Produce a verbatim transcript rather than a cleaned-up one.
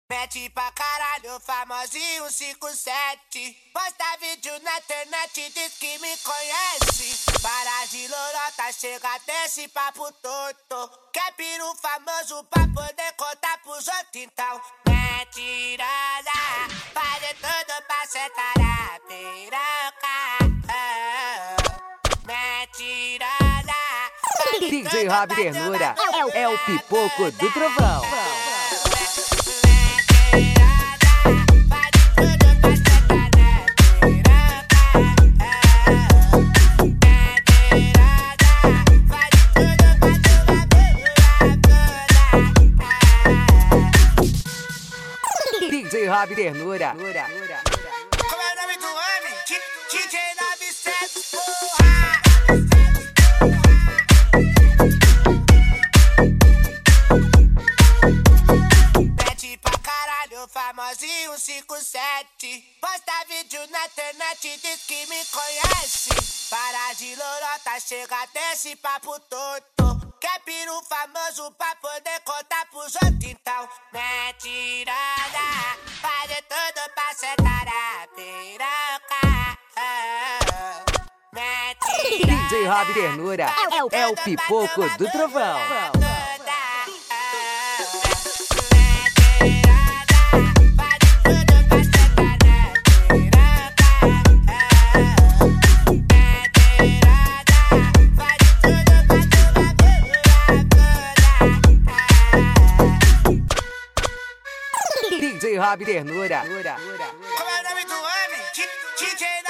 Mete pra caralho, famosinho cinco sete. Posta vídeo na internet, diz que me conhece. Para de lorota, chega desse papo torto. Quer piru famoso pra poder contar pros outros, então mentirosa. Faz tudo pra sentar a piroca. Oh, mentirosa. D J Rob Ternura é, é o pipoco do trovão. D J Rob Ternura. Como é o nome do homem? D J nove sete, porra! Mete pra caralho, famosinho cinco sete. Posta vídeo na internet, diz que me conhece. Para de lorota, chega desse papo torto. Quer piru famoso pra poder contar pros outros, então mentirosa. Fazer tudo pra sentar a piroca. Oh, mentirosa. D J Rob Ternura é, é o pipoco do trovão. D J Rob Ternura. Como é o nome do homem? D J